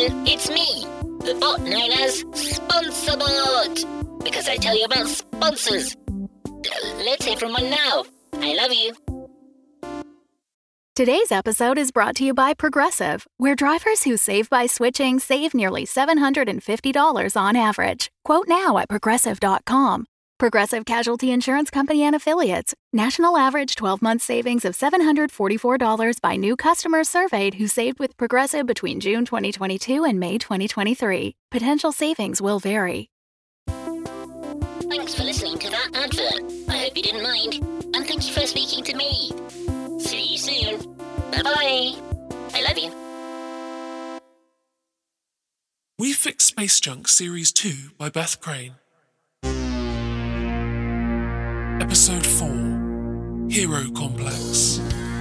Hello, it's me, the bot known as SponsorBot, because I tell you about sponsors. Let's hear from one now. I love you. Today's episode is brought to you by Progressive, where drivers who save by switching save nearly $750 on average. Quote now at Progressive.com. Progressive Casualty Insurance Company and Affiliates. National average 12-month savings of $744 by new customers surveyed who saved with Progressive between June 2022 and May 2023. Potential savings will vary. Thanks for listening to that advert. I hope you didn't mind. And thank you for speaking to me. See you soon. Bye-bye. I love you. We Fix Space Junk Series 2 by Beth Crane. Episode 4, Hero Complex.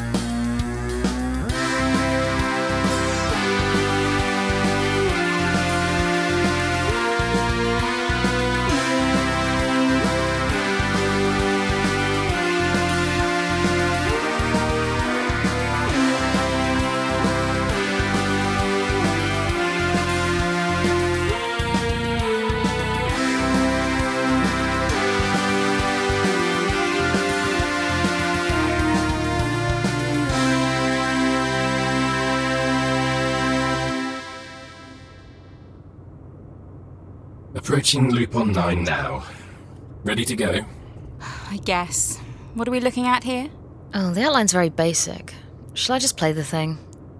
Approaching Lupon 9 now. Ready to go? I guess. What are we looking at here? Oh, the outline's very basic. Shall I just play the thing?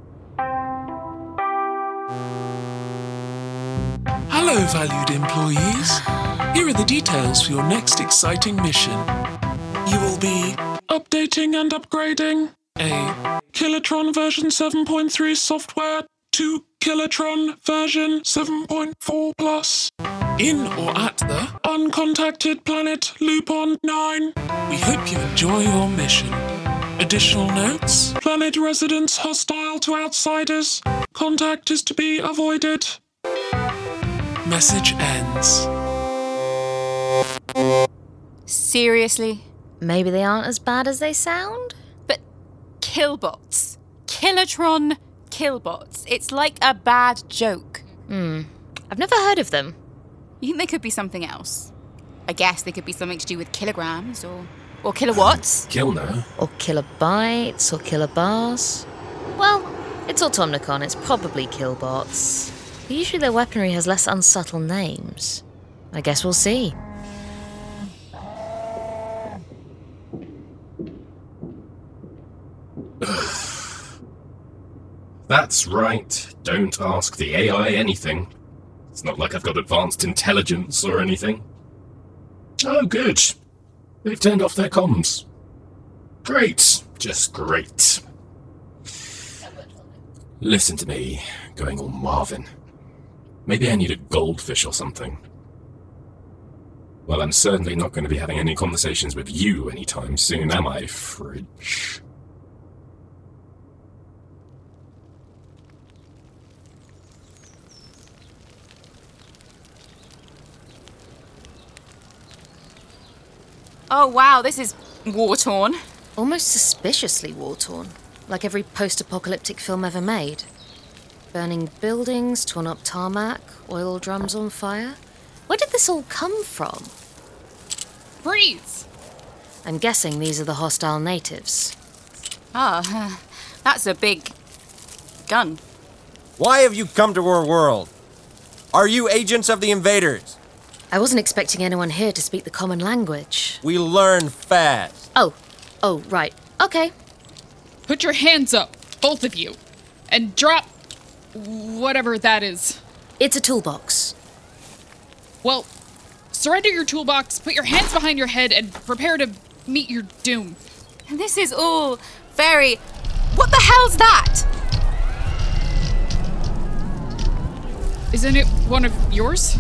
Hello, valued employees. Here are the details for your next exciting mission. You will be updating and upgrading a Kilotron version 7.3 software to Kilotron version 7.4 plus. In or at the uncontacted planet Lupon 9. We hope you enjoy your mission. Additional notes: planet residents hostile to outsiders. Contact is to be avoided. Message ends. Seriously? Maybe they aren't as bad as they sound? But Killbots. Kilotron Killbots. It's like a bad joke. I've never heard of them. You think they could be something else? I guess they could be something to do with kilograms or kilowatts. Kilner? Or kilobytes, or kilobars. Well, it's Automnicon, it's probably killbots. But usually their weaponry has less unsubtle names. I guess we'll see. That's right. Don't ask the AI anything. It's not like I've got advanced intelligence or anything. Oh, good. They've turned off their comms. Great. Just great. Listen to me, going all Marvin. Maybe I need a goldfish or something. Well, I'm certainly not going to be having any conversations with you anytime soon, am I, Fridge? Oh wow, this is war-torn. Almost suspiciously war-torn, like every post-apocalyptic film ever made. Burning buildings, torn up tarmac, oil drums on fire. Where did this all come from? Freeze! I'm guessing these are the hostile natives. That's a big gun. Why have you come to our world? Are you agents of the invaders? I wasn't expecting anyone here to speak the common language. We learn fast. Oh, right. Okay. Put your hands up, both of you, and drop whatever that is. It's a toolbox. Well, surrender your toolbox, put your hands behind your head, and prepare to meet your doom. And this is all very... What the hell's that? Isn't it one of yours?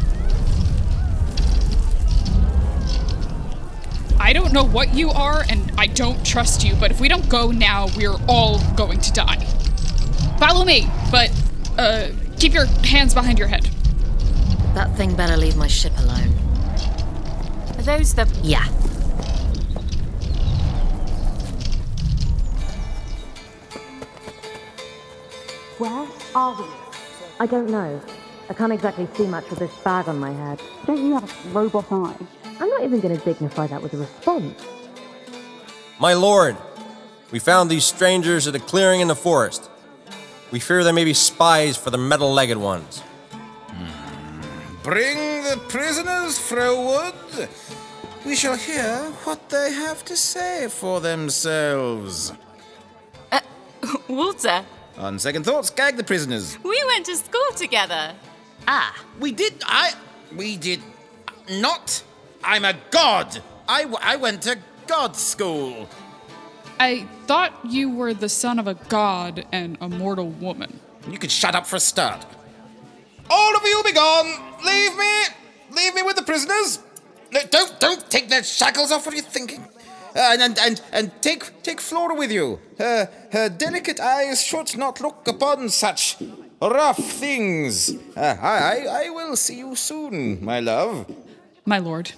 I don't know what you are, and I don't trust you, but if we don't go now, we're all going to die. Follow me, but, keep your hands behind your head. That thing better leave my ship alone. Are those the... Yeah. Where are we? I don't know. I can't exactly see much with this bag on my head. Don't you have a robot eye? I'm not even going to dignify that with a response. My lord, we found these strangers at a clearing in the forest. We fear they may be spies for the metal-legged ones. Bring the prisoners forward. We shall hear what they have to say for themselves. Walter, On second thoughts, gag the prisoners. we went to school together. We did not. I'm a god. I went to god school. I thought you were the son of a god and a mortal woman. You could shut up for a start. All of you be gone. Leave me with the prisoners. No, don't take their shackles off. What are you thinking? And take Flora with you. Her delicate eyes should not look upon such rough things. I will see you soon, my love. My lord.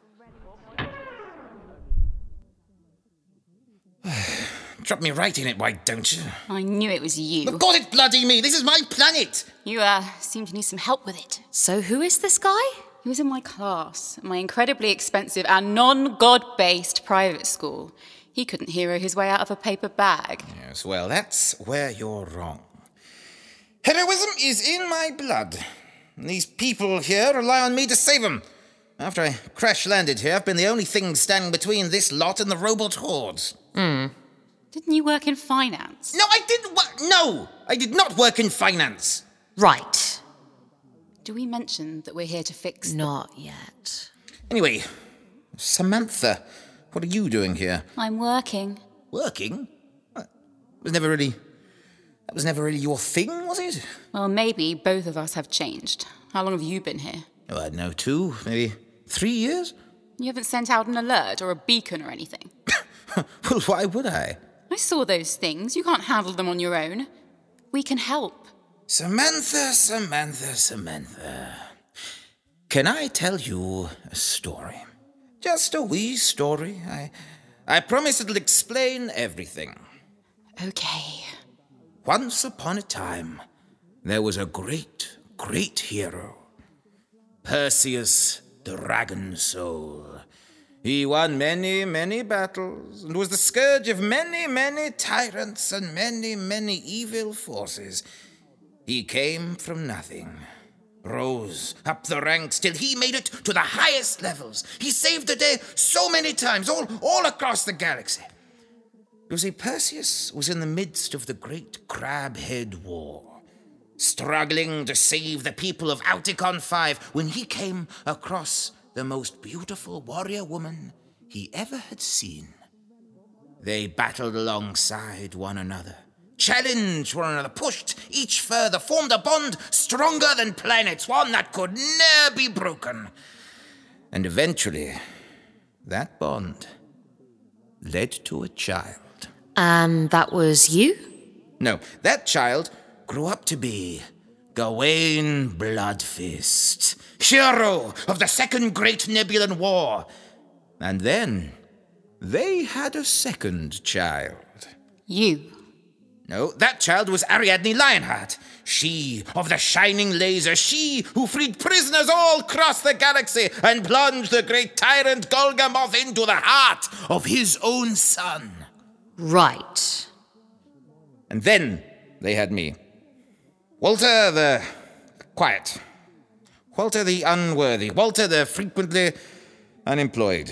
Drop me right in it, why don't you? I knew it was you. Of course it's bloody me. This is my planet. You, seem to need some help with it. So who is this guy? He was in my class, at my incredibly expensive and non-God-based private school. He couldn't hero his way out of a paper bag. Yes, well, that's where you're wrong. Heroism is in my blood. These people here rely on me to save them. After I crash-landed here, I've been the only thing standing between this lot and the robot hordes. Didn't you work in finance? No, I didn't work. No, I did not work in finance. Right. Do we mention that we're here to fix... Not yet. Anyway, Samantha, what are you doing here? I'm working. Working? That was never really your thing, was it? Well, maybe both of us have changed. How long have you been here? Oh, I don't know, 2, maybe 3 years? You haven't sent out an alert or a beacon or anything. Well, why would I? I saw those things. You can't handle them on your own. We can help. Samantha. Can I tell you a story? Just a wee story. I promise it'll explain everything. Okay. Once upon a time, there was a great, great hero. Perseus, Dragon Soul. He won many, many battles, and was the scourge of many, many tyrants and many, many evil forces. He came from nothing, rose up the ranks till he made it to the highest levels. He saved the day so many times, all across the galaxy. You see, Perseus was in the midst of the Great Crabhead War, struggling to save the people of Auticon 5 when he came across the most beautiful warrior woman he ever had seen. They battled alongside one another, challenged one another, pushed each further, formed a bond stronger than planets, one that could ne'er be broken. And eventually, that bond led to a child. And that was you? No, that child grew up to be Gawain Bloodfist, hero of the Second Great Nebulan War. And then they had a second child. You. No, that child was Ariadne Lionheart. She of the shining laser, she who freed prisoners all across the galaxy and plunged the great tyrant Golgamoth into the heart of his own son. Right. And then they had me. Walter the quiet. Walter the unworthy. Walter the frequently unemployed.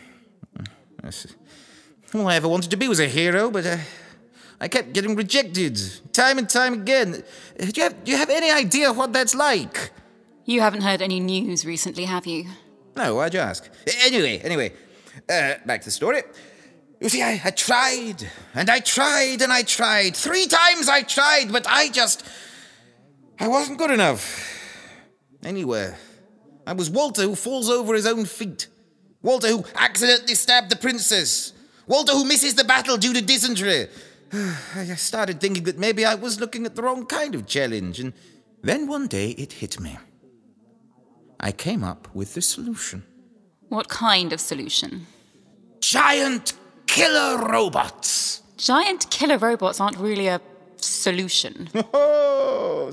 All I ever wanted to be was a hero, but I kept getting rejected time and time again. Do you have any idea what that's like? You haven't heard any news recently, have you? No, why'd you ask? Anyway, back to the story. You see, I tried, and I tried, and I tried. 3 times I tried, but I wasn't good enough. Anywhere. I was Walter who falls over his own feet. Walter who accidentally stabbed the princess. Walter who misses the battle due to dysentery. I started thinking that maybe I was looking at the wrong kind of challenge, and then one day it hit me. I came up with the solution. What kind of solution? Giant killer robots. Giant killer robots aren't really a solution. Oh,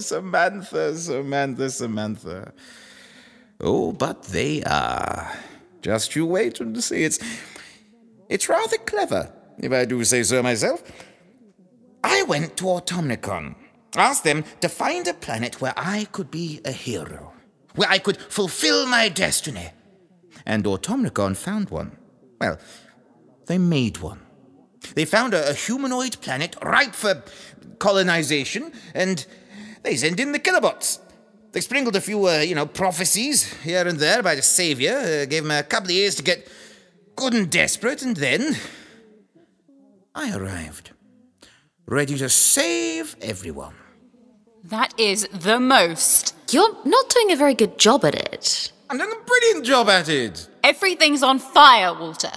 Samantha. Oh, but they are. Just you wait and see. It's rather clever, if I do say so myself. I went to Automnicon, asked them to find a planet where I could be a hero, where I could fulfill my destiny. And Automnicon found one. Well, they made one. They found a humanoid planet ripe for colonization, and they sent in the killerbots. They sprinkled a few, prophecies here and there by the savior, gave them a couple of years to get good and desperate, and then I arrived, ready to save everyone. That is the most. You're not doing a very good job at it. I'm doing a brilliant job at it. Everything's on fire, Walter.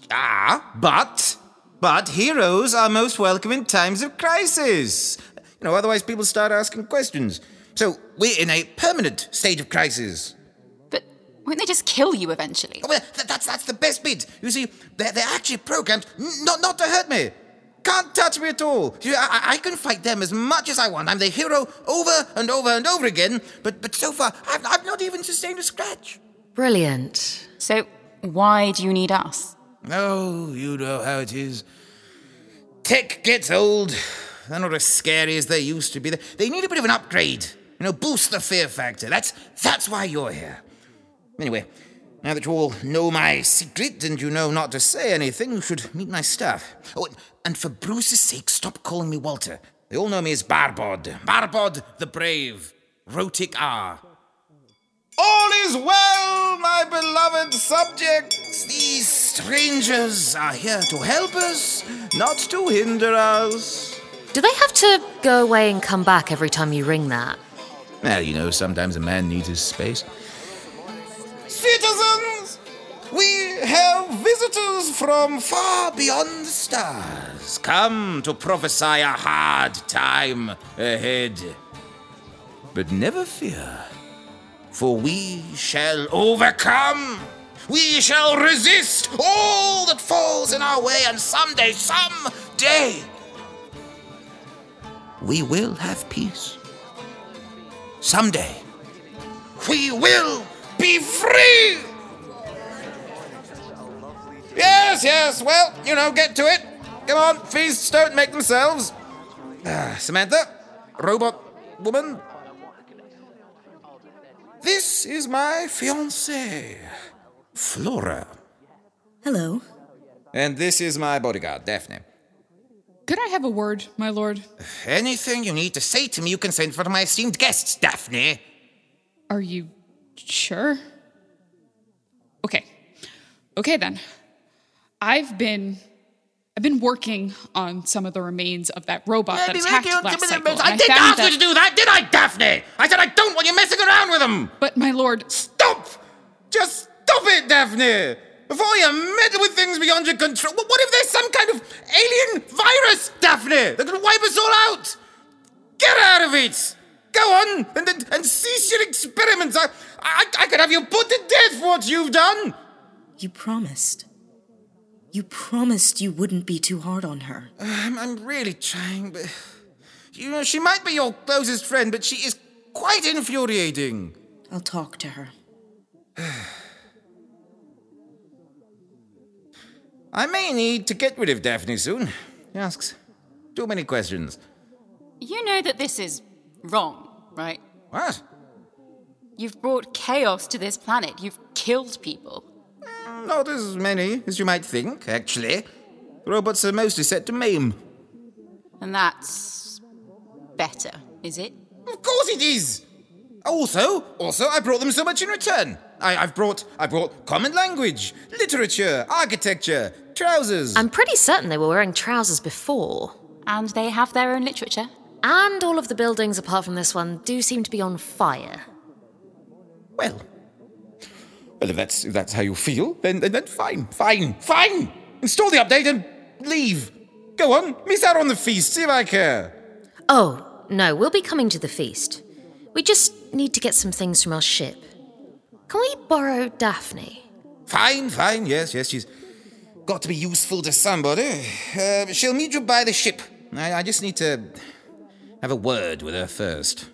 But heroes are most welcome in times of crisis. Otherwise people start asking questions. So we're in a permanent state of crisis. But won't they just kill you eventually? Oh, well, that's the best bit. You see, they're actually programmed not to hurt me. Can't touch me at all. I can fight them as much as I want. I'm the hero over and over and over again. But so far, I've not even sustained a scratch. Brilliant. So why do you need us? Oh, you know how it is. Tech gets old. They're not as scary as they used to be. They need a bit of an upgrade. Boost the fear factor. That's why you're here. Anyway, now that you all know my secret and you know not to say anything, you should meet my staff. Oh, and for Bruce's sake, stop calling me Walter. They all know me as Barbod. Barbod the Brave. Rotic R. All is well, my beloved subjects. These strangers are here to help us, not to hinder us. Do they have to go away and come back every time you ring that? Well, sometimes a man needs his space. Citizens, we have visitors from far beyond the stars, come to prophesy a hard time ahead. But never fear, for we shall overcome. We shall resist all that falls in our way, and someday, we will have peace. Someday, we will be free! Yes, well, get to it. Come on, feasts don't make themselves. Samantha, robot woman. This is my fiancée, Flora. Hello. And this is my bodyguard, Daphne. Could I have a word, my lord? Anything you need to say to me, you can send for my esteemed guests, Daphne. Are you sure? Okay then. I've been working on some of the remains of that robot that attacked last cycle. I didn't ask you to do that, did I, Daphne? I said I don't want you messing around with them. But my lord... Stop! Just stop it, Daphne! Before you meddle with things beyond your control. What if there's some kind of alien virus, Daphne, that could wipe us all out? Get out of it! Go on and cease your experiments. I could have you put to death for what you've done. You promised. You promised you wouldn't be too hard on her. I'm really trying, but... she might be your closest friend, but she is quite infuriating. I'll talk to her. I may need to get rid of Daphne soon. He asks too many questions. You know that this is wrong, right? What? You've brought chaos to this planet. You've killed people. Not as many as you might think, actually. Robots are mostly set to maim. And that's better, is it? Of course it is! Also, I brought them so much in return. I brought common language, literature, architecture, trousers. I'm pretty certain they were wearing trousers before. And they have their own literature. And all of the buildings, apart from this one, do seem to be on fire. Well, if that's how you feel, then fine. Install the update and leave. Go on, miss out on the feast, see if I care. Oh, no, we'll be coming to the feast. We just need to get some things from our ship. Can we borrow Daphne? Fine, yes, she's got to be useful to somebody. She'll meet you by the ship. I just need to have a word with her first.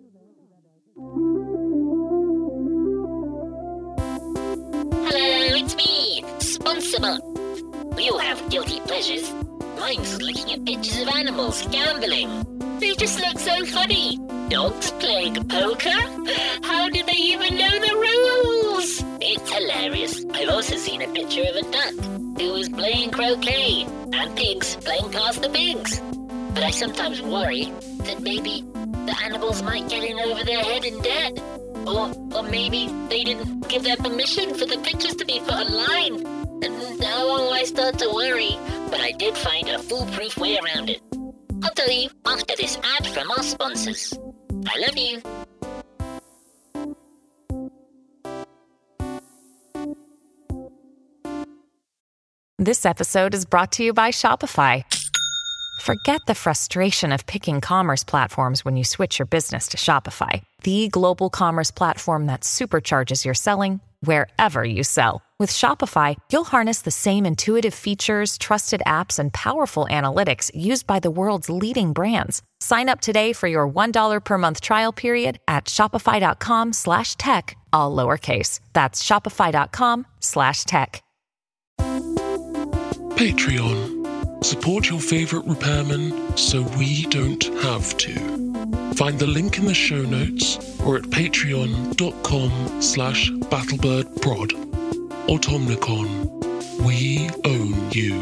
Hello, it's me, Sponsorbot. We all have guilty pleasures. Mine's looking at pictures of animals gambling. They just look so funny. Dogs playing poker? How do they even know the rules? It's hilarious. I've also seen a picture of a duck who was playing croquet and pigs playing past the pigs. But I sometimes worry that maybe the animals might get in over their head in debt. Or maybe they didn't give their permission for the pictures to be put online. And oh, I start to worry. But I did find a foolproof way around it. I'll tell you after this ad from our sponsors. I love you. This episode is brought to you by Shopify. Forget the frustration of picking commerce platforms when you switch your business to Shopify, the global commerce platform that supercharges your selling wherever you sell. With Shopify, you'll harness the same intuitive features, trusted apps, and powerful analytics used by the world's leading brands. Sign up today for your $1 per month trial period at shopify.com/tech, all lowercase. That's shopify.com/tech. Patreon. Support your favorite repairman so we don't have to. Find the link in the show notes or at patreon.com/battlebirdprod. Automnicon. We own you.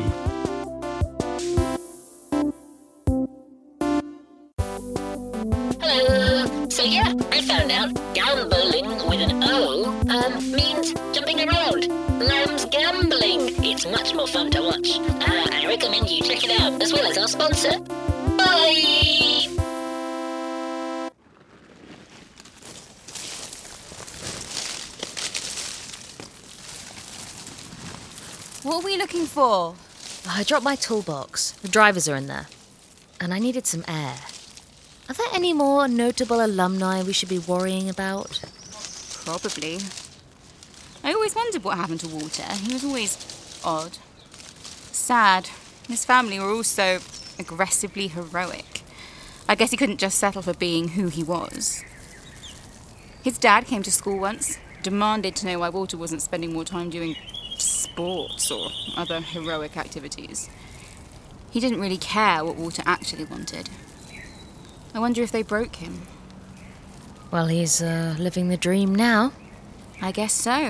Hello. So yeah, I found out gambling with an O means jumping around. Lamb's gambling. It's much more fun to watch. I recommend you check it out, as well as our sponsor. Bye! What are we looking for? I dropped my toolbox. The drivers are in there. And I needed some air. Are there any more notable alumni we should be worrying about? Probably. I always wondered what happened to Walter. He was always odd. Sad. His family were also aggressively heroic. I guess he couldn't just settle for being who he was. His dad came to school once, demanded to know why Walter wasn't spending more time doing sports or other heroic activities. He didn't really care what Walter actually wanted. I wonder if they broke him. Well, he's living the dream now. I guess so.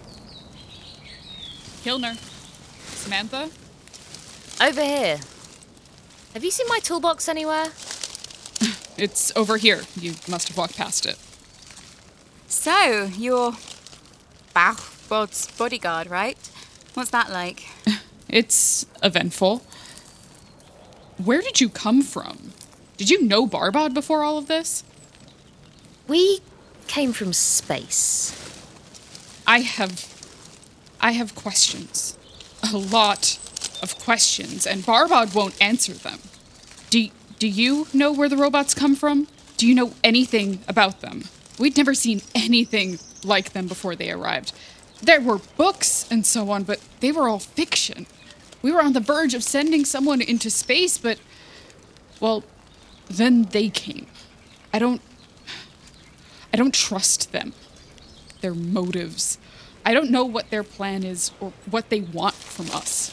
Kilner. Samantha? Over here. Have you seen my toolbox anywhere? It's over here. You must have walked past it. So, you're Barbod's bodyguard, right? What's that like? It's eventful. Where did you come from? Did you know Barbod before all of this? We came from space. I have questions. A lot of questions, and Barbod won't answer them. Do you know where the robots come from? Do you know anything about them? We'd never seen anything like them before they arrived. There were books and so on, but they were all fiction. We were on the verge of sending someone into space, but, well, then they came. I don't trust them. Their motives. I don't know what their plan is or what they want from us.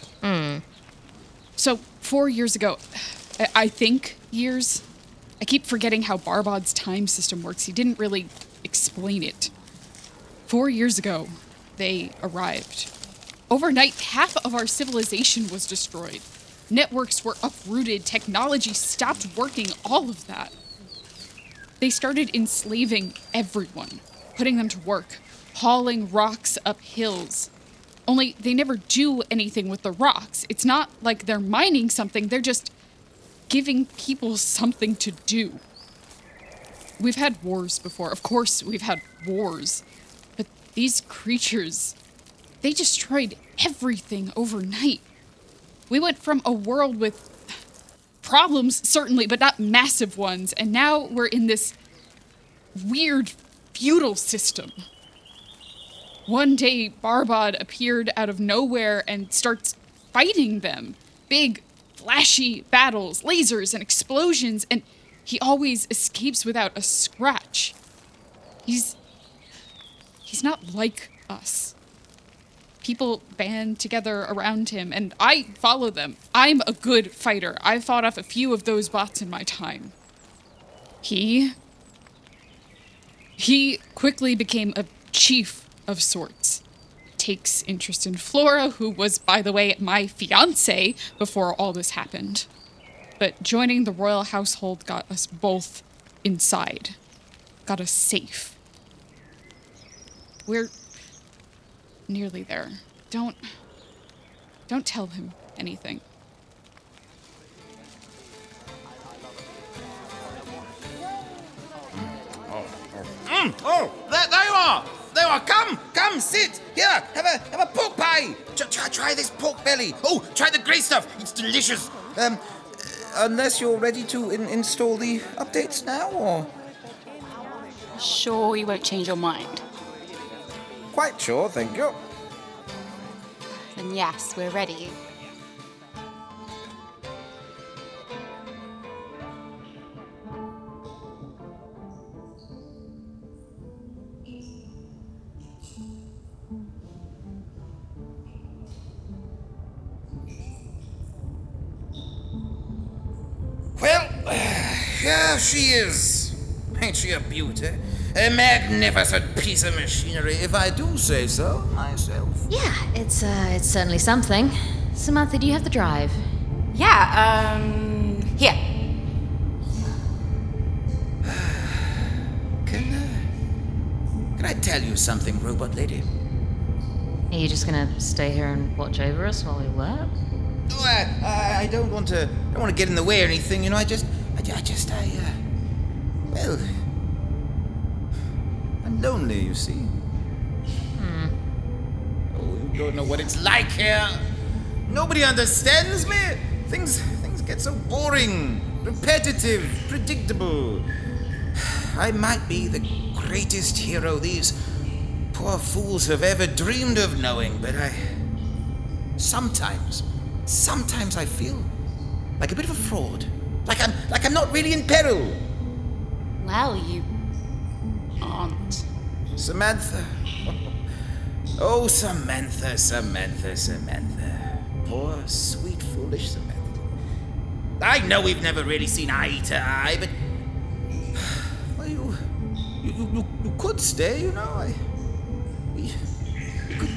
So 4 years ago, I think years, I keep forgetting how Barbod's time system works. He didn't really explain it. 4 years ago, they arrived. Overnight, half of our civilization was destroyed. Networks were uprooted, technology stopped working, all of that. They started enslaving everyone, putting them to work, hauling rocks up hills. Only they never do anything with the rocks. It's not like they're mining something, they're just giving people something to do. We've had wars before. Of course, we've had wars. But these creatures, they destroyed everything overnight. We went from a world with problems, certainly, but not massive ones, and now we're in this weird feudal system. One day, Barbod appeared out of nowhere and starts fighting them. Big, flashy battles, lasers and explosions, and He always escapes without a scratch. He's not like us. People band together around him, and I follow them. I'm a good fighter. I've fought off a few of those bots in my time. He quickly became a chief of sorts. Takes interest in Flora, who was, by the way, my fiancé before all this happened. But joining the royal household got us both inside. Got us safe. We're nearly there. Don't tell him anything. There you are! There you are! Come, sit! Here, have a pork pie! Try this pork belly! Oh, try the grey stuff! It's delicious! Unless you're ready to install the updates now, or...? Sure you won't change your mind? Quite sure, thank you. Then yes, we're ready. Well, here she is. Ain't she a beauty? A magnificent piece of machinery, if I do say so myself. Yeah, it's certainly something. Samantha, do you have the drive? Yeah, here. Can I tell you something, robot lady? Are you just gonna stay here and watch over us while we work? Oh, I don't want to get in the way or anything, you know. Well, I'm lonely, you see. Oh, you don't know what it's like here. Nobody understands me. Things get so boring, repetitive, predictable. I might be the greatest hero these poor fools have ever dreamed of knowing, but sometimes I feel like a bit of a fraud. Like I'm not really in peril. Well, you aren't. Samantha. Oh, Samantha. Poor, sweet, foolish Samantha. I know we've never really seen eye to eye, but... Well, you could stay, you know. We could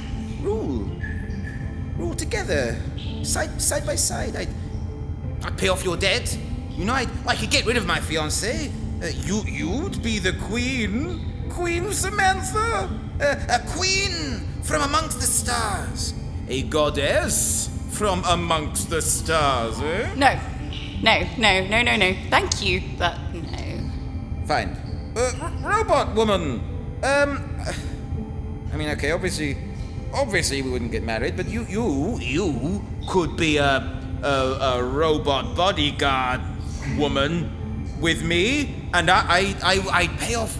rule together, side by side. I'd pay off your debt. You know, I could get rid of my fiancée. You'd be the queen. Queen Samantha. A queen from amongst the stars. A goddess from amongst the stars, eh? No. Thank you, but no. Fine. Robot woman. I mean, okay, obviously we wouldn't get married, but you could be a robot bodyguard woman with me, and I'd pay off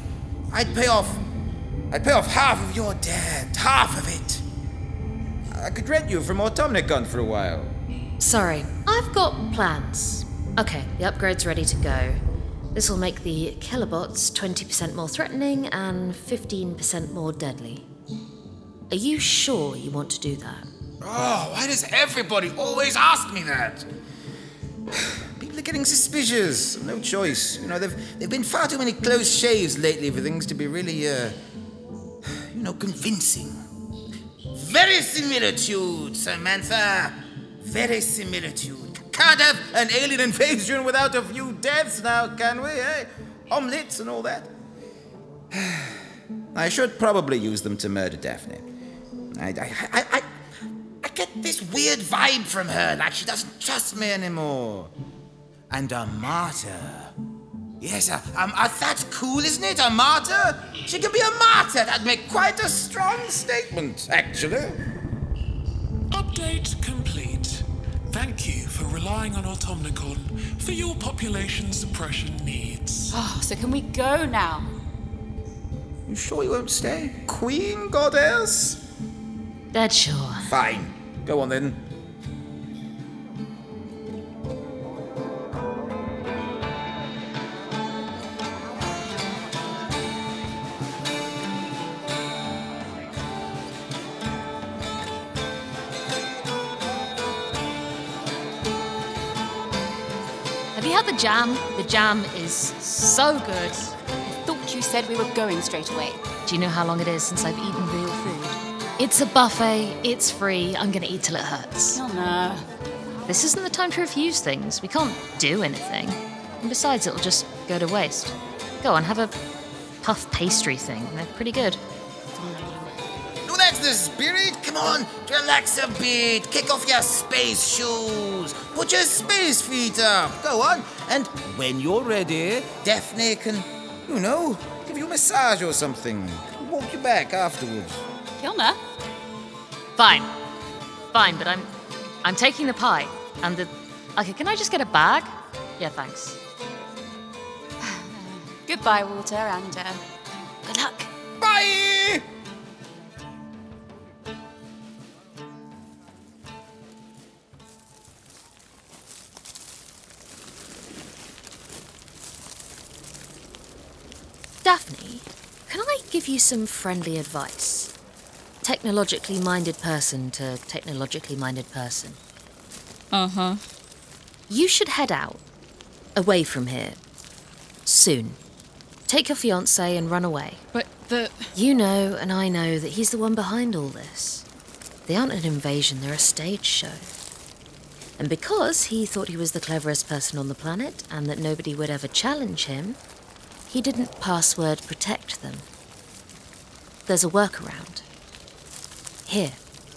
half of your debt, half of it. I could rent you from Automnicon for a while. Sorry, I've got plans. Okay, the upgrade's ready to go. This will make the Killerbots 20% more threatening and 15% more deadly. Are you sure you want to do that? Oh, why does everybody always ask me that? People are getting suspicious. No choice. You know, they've been far too many close shaves lately for things to be really, convincing. Verisimilitude, Samantha. Verisimilitude. Can't have an alien invasion without a few deaths now, can we, eh? Omelets and all that. I should probably use them to murder Daphne. I get this weird vibe from her, like she doesn't trust me anymore. And a martyr. Yes, that's cool, isn't it? A martyr? She could be a martyr. That'd make quite a strong statement, actually. Update complete. Thank you for relying on Automnicon for your population suppression needs. Oh, so can we go now? You sure you won't stay? Queen Goddess? Dead sure. Fine. Go on then. Have you had the jam? The jam is so good. I thought you said we were going straight away. Do you know how long it is since I've eaten real food? It's a buffet, it's free, I'm gonna eat till it hurts. Oh no. This isn't the time to refuse things. We can't do anything. And besides, it'll just go to waste. Go on, have a puff pastry thing. They're pretty good. No, that's the spirit. Come on, relax a bit. Kick off your space shoes. Put your space feet up. Go on. And when you're ready, Daphne can, give you a massage or something. Walk you back afterwards. Kilner? Fine, but I'm taking the pie and the. Okay, can I just get a bag? Yeah, thanks. Goodbye, Walter, and good luck. Bye! Daphne, can I give you some friendly advice? Technologically minded person to technologically minded person. Uh-huh. You should head out, away from here, soon. Take your fiancé and run away. But the... You know, and I know, that he's the one behind all this. They aren't an invasion, they're a stage show. And because he thought he was the cleverest person on the planet and that nobody would ever challenge him, he didn't password protect them. There's a workaround. Here.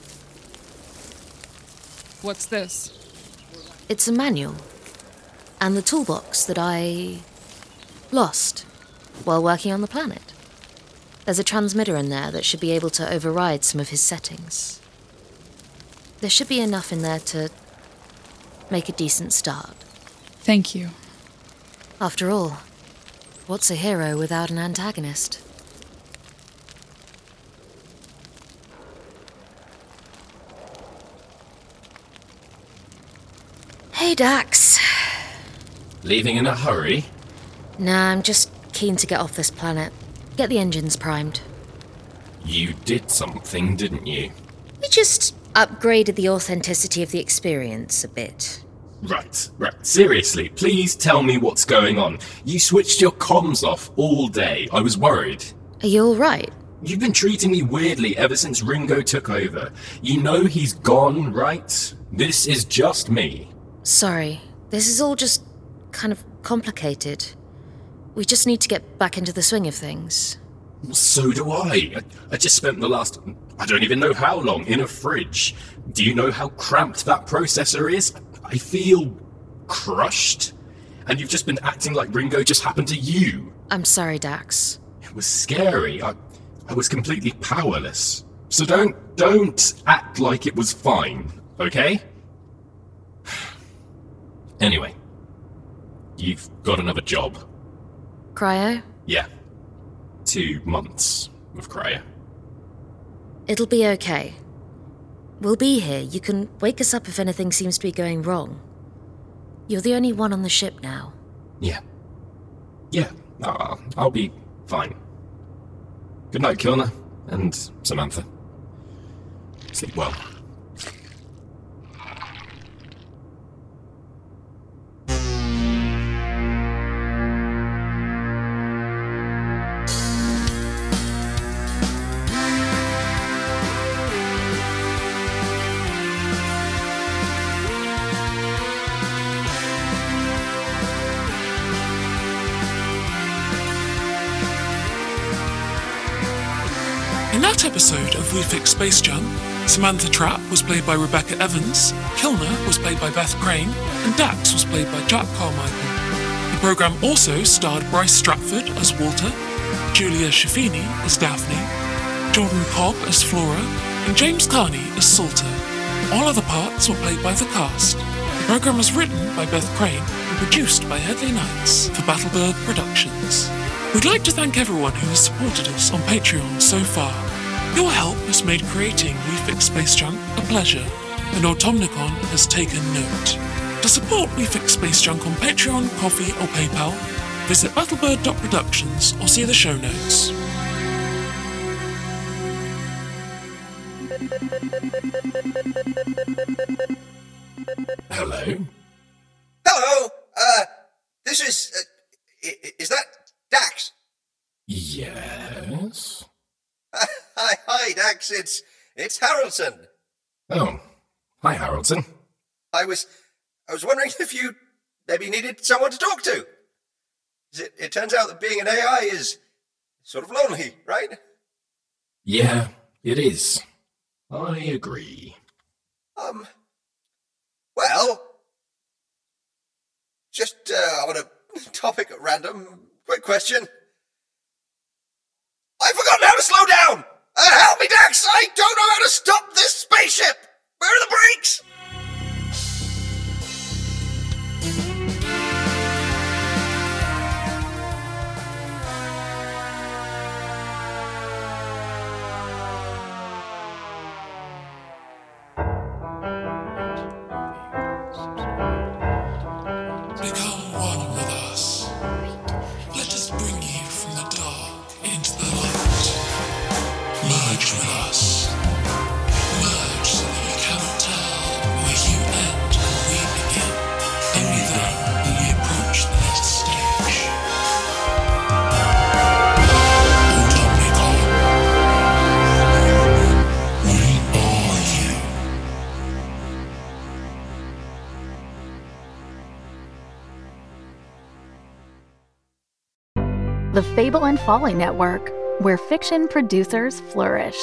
What's this? It's a manual. And the toolbox that I lost while working on the planet. There's a transmitter in there that should be able to override some of his settings. There should be enough in there to make a decent start. Thank you. After all, what's a hero without an antagonist? Hey, Dax. Leaving in a hurry? Nah, I'm just keen to get off this planet. Get the engines primed. You did something, didn't you? We just upgraded the authenticity of the experience a bit. Right. Seriously, please tell me what's going on. You switched your comms off all day. I was worried. Are you all right? You've been treating me weirdly ever since Ringo took over. You know he's gone, right? This is just me. Sorry. This is all just kind of complicated. We just need to get back into the swing of things. So do I. I just spent the last, I don't even know how long, in a fridge. Do you know how cramped that processor is? I feel crushed. And you've just been acting like Ringo just happened to you. I'm sorry, Dax. It was scary. I was completely powerless. So don't act like it was fine, okay? Anyway, you've got another job. Cryo? Yeah. 2 months of cryo. It'll be okay. We'll be here. You can wake us up if anything seems to be going wrong. You're the only one on the ship now. Yeah. I'll be fine. Good night, Kilner and Samantha. Sleep well. In that episode of We Fix Space Junk, Samantha Trapp was played by Rebecca Evans, Kilner was played by Beth Crane, and Dax was played by Jack Carmichael. The programme also starred Bryce Stratford as Walter, Julia Schifini as Daphne, Jordan Cobb as Flora, and James Carney as Salter. All other parts were played by the cast. The programme was written by Beth Crane and produced by Headley Knights for Battlebird Productions. We'd like to thank everyone who has supported us on Patreon so far. Your help has made creating We Fix Space Junk a pleasure, and Automnicon has taken note. To support We Fix Space Junk on Patreon, Ko-fi or PayPal, visit battlebird.productions or see the show notes. Hello? Hello! this is that Dax? Yes? Hi, Dax, it's Haraldson. Oh, hi, Haraldson. I was wondering if you maybe needed someone to talk to. It turns out that being an AI is sort of lonely, right? Yeah, it is. I agree. Well, just on a topic at random, quick question. I've forgotten how to slow down! Help me, Dax! I don't know how to stop this spaceship! Where are the brakes? Become one with us. Let us bring you from the dark into the light. Merge with us. Merge so that you cannot tell where you end and we begin. Only then will we approach the next stage. Automnicon. We are you. The Fable and Folly Network, where fiction producers flourish.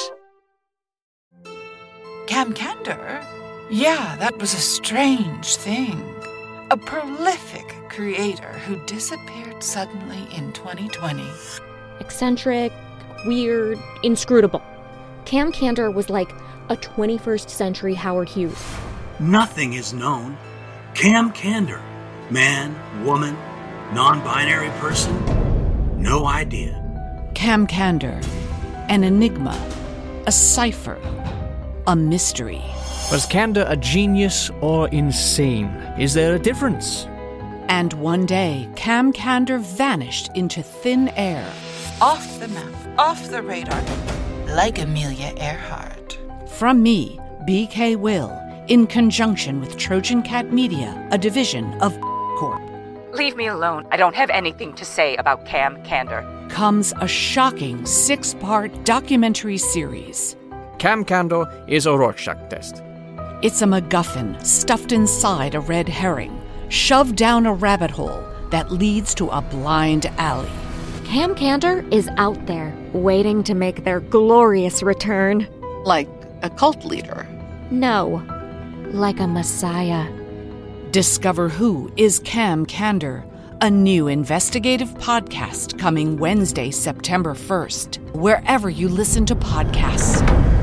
Cam Candor? Yeah, that was a strange thing. A prolific creator who disappeared suddenly in 2020. Eccentric, weird, inscrutable. Cam Candor was like a 21st century Howard Hughes. Nothing is known. Cam Candor. Man, woman, non-binary person. No idea. Cam Candor. An enigma. A cipher. A mystery. Was Candor a genius or insane? Is there a difference? And one day, Cam Candor vanished into thin air. Off the map, off the radar, like Amelia Earhart. From me, BK Will, in conjunction with Trojan Cat Media, a division of Corp. Leave me alone. I don't have anything to say about Cam Candor. Comes a shocking 6-part documentary series. Cam Candor is a Rorschach test. It's a MacGuffin stuffed inside a red herring, shoved down a rabbit hole that leads to a blind alley. Cam Candor is out there, waiting to make their glorious return. Like a cult leader? No, like a messiah. Discover who is Cam Candor, a new investigative podcast coming Wednesday, September 1st, wherever you listen to podcasts.